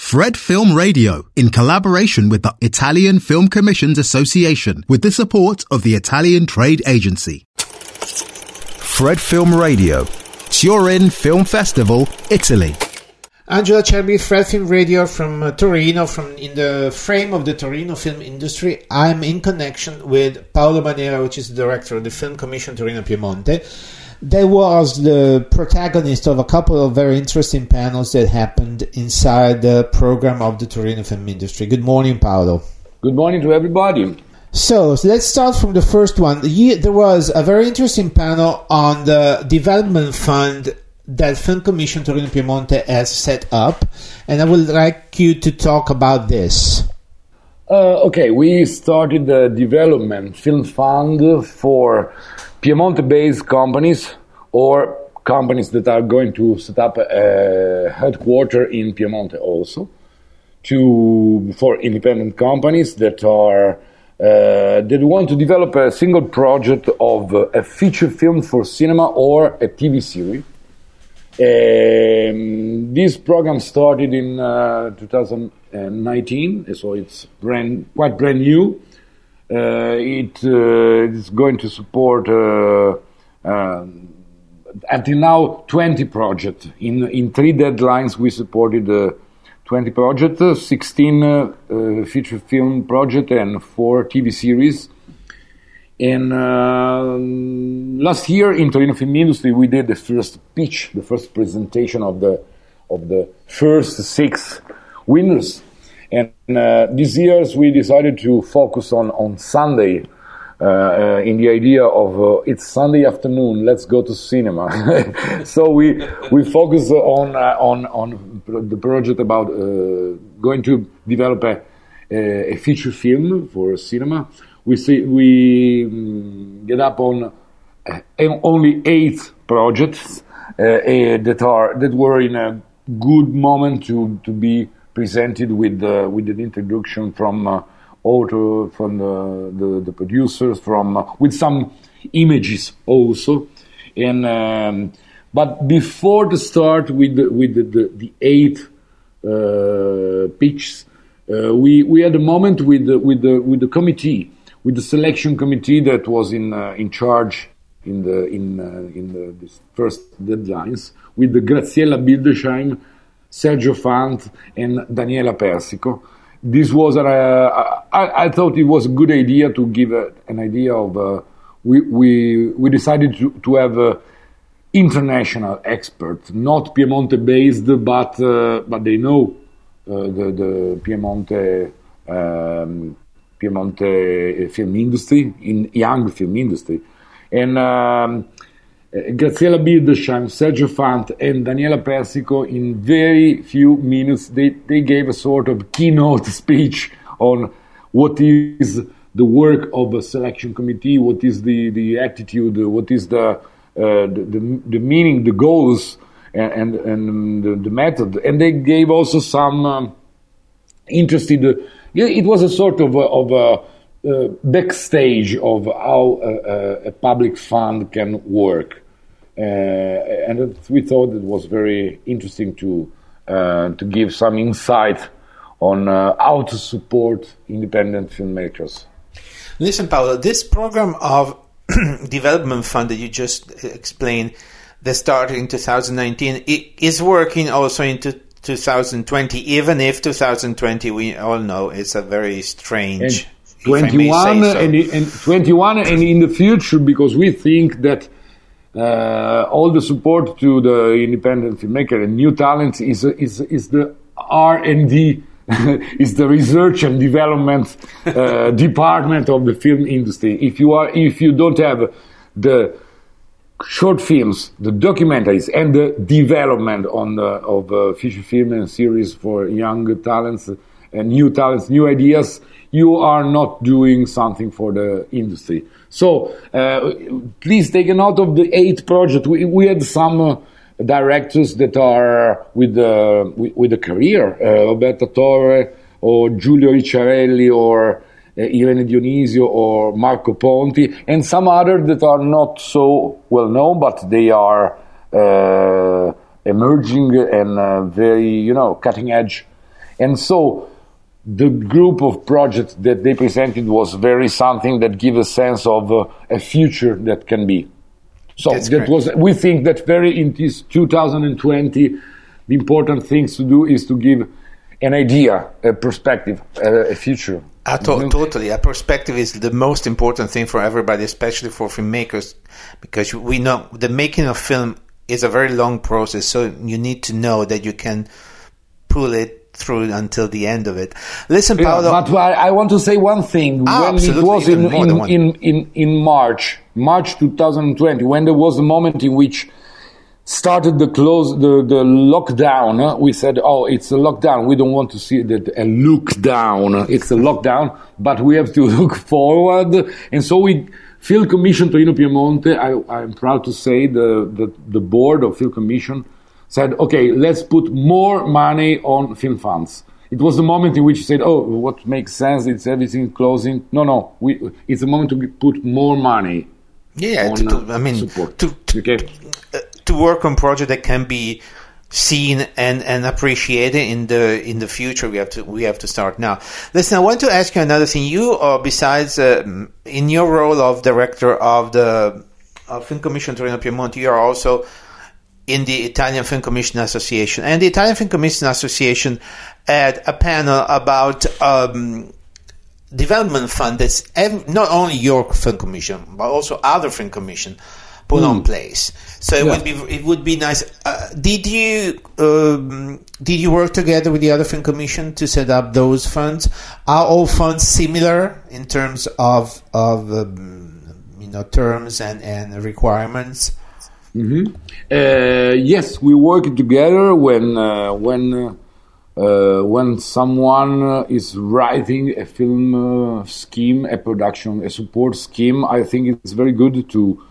Fred Film Radio, in collaboration with the Italian Film Commissions Association, with the support of the Italian Trade Agency. Fred Film Radio, Turin Film Festival, Italy. Angela Cerbi, Fred Film Radio from Torino, in the frame of the Torino film industry. I'm in connection with Paolo Manera, which is the director of the Film Commission Torino Piemonte. That was the protagonist of a couple of very interesting panels that happened inside the program of the Torino film industry. Good morning, Paolo. Good morning to everybody. So let's start from the first one. There was a very interesting panel on the development fund that Film Commission Torino Piemonte has set up, and I would like you to talk about this. Okay, we started the development film fund for Piemonte-based companies or companies that are going to set up a headquarter in Piemonte also, for independent companies that want to develop a single project of a feature film for cinema or a TV series. This program started in 2019, so it's quite brand new. It is going to support until now 20 projects. In 3 deadlines we supported 20 projects, 16 feature film projects and 4 TV series. And last year in Torino Film Industry we did the first pitch, the first presentation of the first 6 winners. And this year we decided to focus on Sunday, in the idea of it's Sunday afternoon, let's go to cinema. So we focus on the project about going to develop a feature film for cinema. We get up on only 8 projects that were in a good moment to be presented with an introduction from author, from the producers, with some images also, and but before the start with the 8 pitches, we had a moment with the committee, with the selection committee that was in charge in this first deadlines, with the Graziella Bildesheim, Sergio Fant and Daniela Persico. This was I thought it was a good idea to give an idea of we decided to have international experts, not Piemonte based, but they know the Piemonte film industry, in young film industry, and Graziella Bildesheim, Sergio Fant, and Daniela Persico, in very few minutes, they gave a sort of keynote speech on what is the work of a selection committee, what is the attitude, what is the meaning, the goals, and the method. And they gave also some interested. It was a sort of backstage of how a public fund can work. And we thought it was very interesting to give some insight on how to support independent filmmakers. Listen, Paolo, this program of development fund that you just explained, that started in 2019, it is working also into 2020, even if 2020, we all know, it's a very strange... 21 and 21 and in the future, because we think that all the support to the independent filmmaker and new talents is the R&D, is the research and development department of the film industry. If you don't have the short films, the documentaries, and the development of feature film and series for young talents and new ideas, you are not doing something for the industry. So please take a note of the 8 projects. We had some directors that are with a career, Roberta Torre or Giulio Ricciarelli or Irene Dionisio or Marco Ponti, and some others that are not so well known, but they are emerging and very, cutting edge. And so the group of projects that they presented was very something that gives a sense of a future that can be. So we think that in this 2020, the important things to do is to give an idea, a perspective, a future. Totally. A perspective is the most important thing for everybody, especially for filmmakers, because we know the making of film is a very long process, so you need to know that you can pull it through until the end of it. Listen, Paolo. But I want to say one thing. When it was in March 2020, when there was a moment in which started the lockdown, we said, it's a lockdown. We don't want to see that a look down. It's a lockdown, but we have to look forward. And so Film Commission Torino Piemonte, I'm proud to say the board of Film Commission said, okay, let's put more money on film funds. It was the moment in which you said, what makes sense? It's everything closing. No, it's a moment to put more money. Yeah, support. To work on projects that can be seen and appreciated in the future. We have to start now. Listen, I want to ask you another thing. You, besides in your role of director of the Film Commission Torino Piemonte, you are also in the Italian Film Commission Association. And the Italian Film Commission Association had a panel about development fund that's not only your film commission, but also other film commission put on place. So it would be nice. Did you work together with the other film commission to set up those funds? Are all funds similar in terms of terms and requirements? Mm-hmm. Yes, we work together when someone is writing a film scheme, a production, a support scheme. I think it's very good to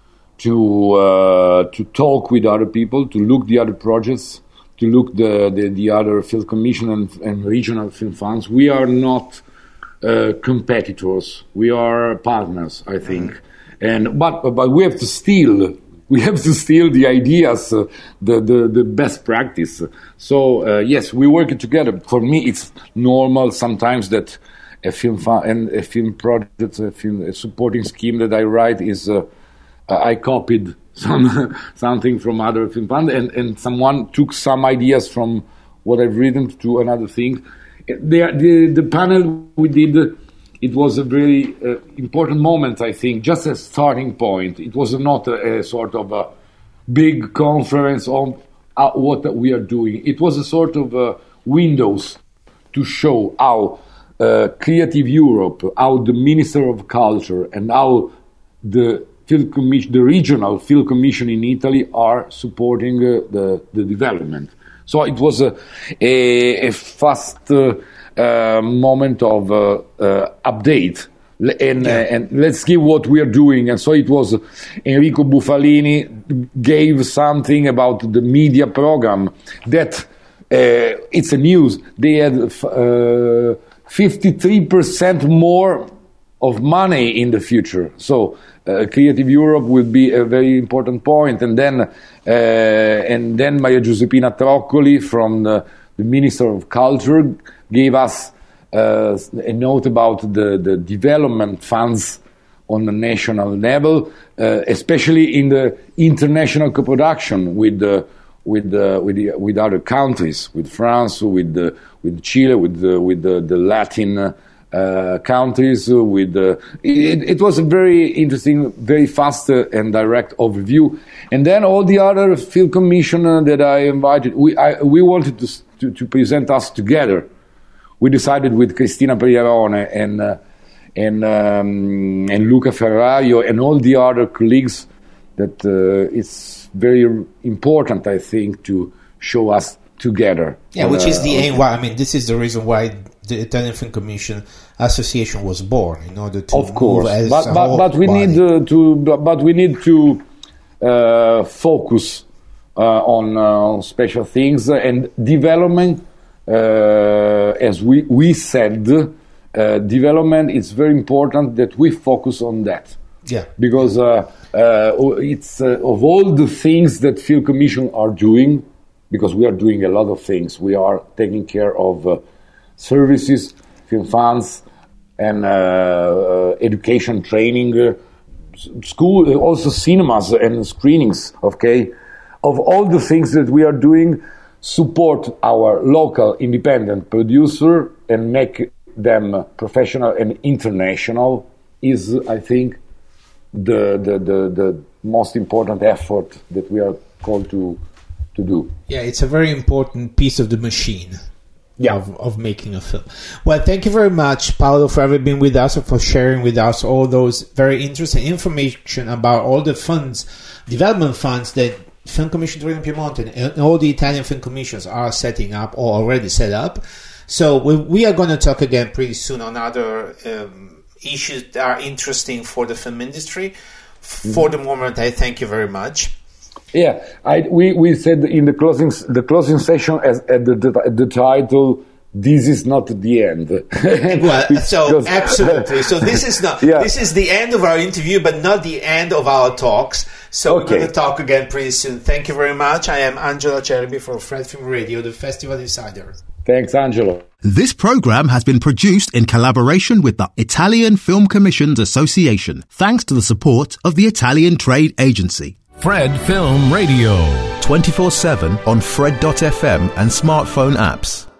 talk with other people, to look the other projects, to look the other film commission and regional film funds. We are not competitors. We are partners, I think. But we have to steal. We have to steal the ideas, the best practice. So yes, we work together. For me, it's normal sometimes that a film fund and a film project, a supporting scheme that I write is I copied something from other film fund, and someone took some ideas from what I've written to another thing. The panel we did. It was a very important moment, I think, just a starting point. It was not a sort of a big conference on what we are doing. It was a sort of windows to show how Creative Europe, how the Minister of Culture, and how the regional film commission in Italy are supporting the development. So it was a fast moment of update, and let's give what we are doing. And so it was Enrico Bufalini gave something about the media program that it's a news. They had 53% more of money in the future. So Creative Europe will be a very important point. And then Maria Giuseppina Troccoli from the Minister of Culture gave us a note about the development funds on the national level, especially in the international co-production with other countries, with France, with Chile, with the Latin countries. It was a very interesting, very fast and direct overview. And then all the other film commission that I invited, we wanted to present us together. We decided with Cristina Priarone and Luca Ferrario and all the other colleagues that it's very important, I think, to show us together. Yeah, which is the aim. I mean, this is the reason why the Italian Film Commission Association was born, in order to of course, move as but we need to focus on special things and development. As we said, development is very important that we focus on that. Yeah, because it's of all the things that Film Commission are doing, because we are doing a lot of things. We are taking care of services, film funds, and education training, school, also cinemas and screenings, okay? Of all the things that we are doing, support our local independent producer and make them professional and international is, I think, the most important effort that we are called to do. Yeah, it's a very important piece of the machine. Of making a film. Well, thank you very much, Paolo, for having been with us and for sharing with us all those very interesting information about all the funds, development funds that Film Commission Torino Piemonte and all the Italian film commissions are setting up or already set up. So we are going to talk again pretty soon on other issues that are interesting for the film industry. For the moment, I thank you very much. Yeah, we said in the closing session at the title, "This is not the end." Well, so absolutely. So this is not. Yeah. This is the end of our interview, but not the end of our talks. So we're going to talk again pretty soon. Thank you very much. I am Angelo Cerbi for Fred Film Radio, the Festival Insider. Thanks, Angelo. This program has been produced in collaboration with the Italian Film Commissions Association, thanks to the support of the Italian Trade Agency. Fred Film Radio. 24/7 on Fred.fm and smartphone apps.